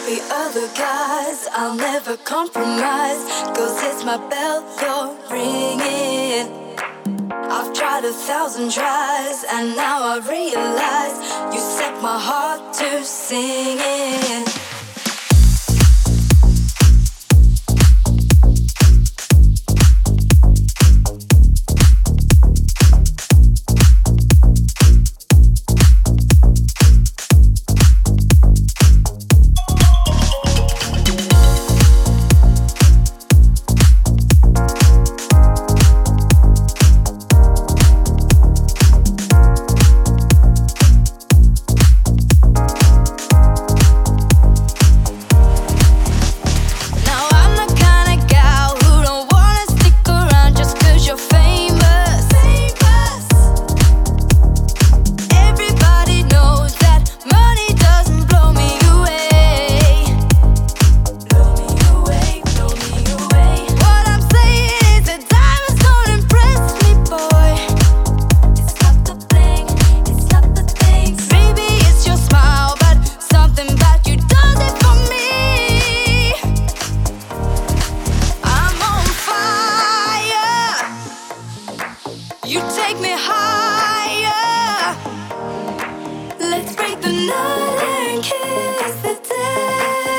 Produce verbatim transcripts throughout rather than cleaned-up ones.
be other guys, I'll never compromise. Cause it's my bell you're ringing. I've tried a thousand tries, and now I realize you set my heart to singing. You take me higher. Let's break the night and kiss the day.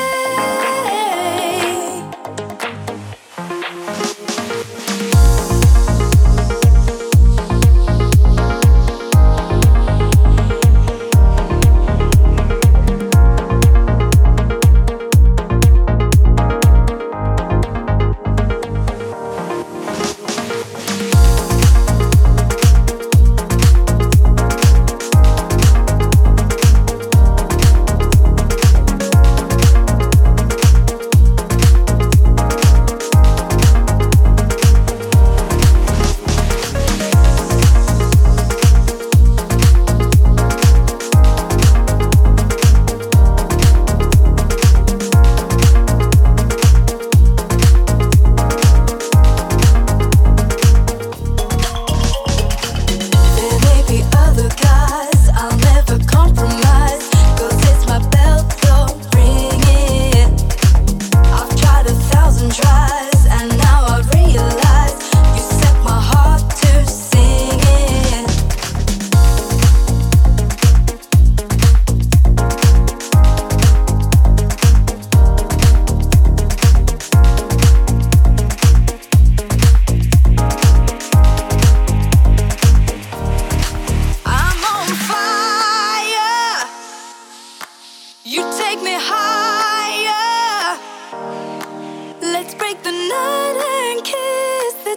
You take me higher. Let's break the night and kiss the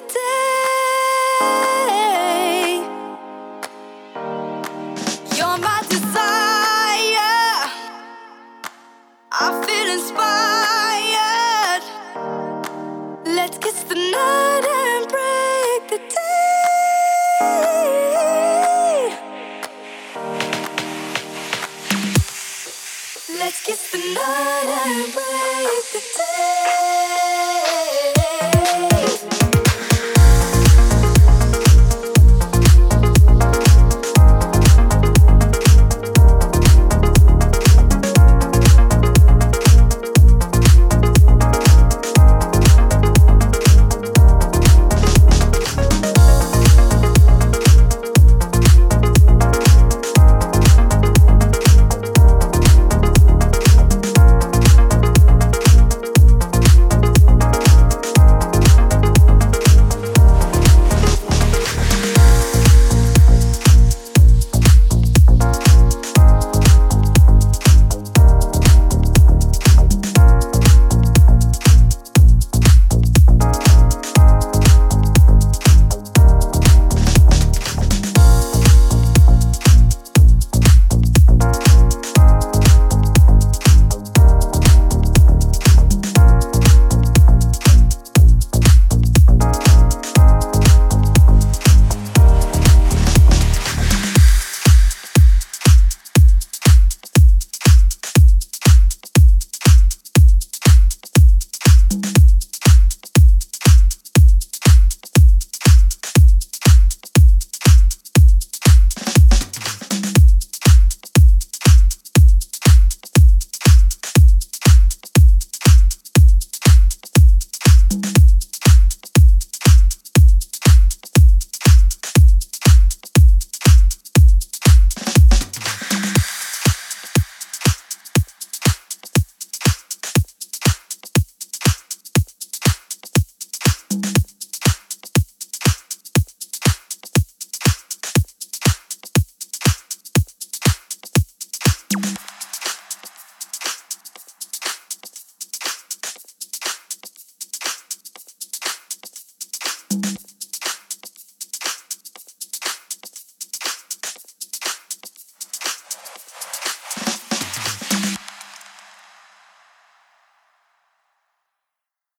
day. You're my desire. I feel inspired. Let's kiss the night and break the day. Let's kiss the night and break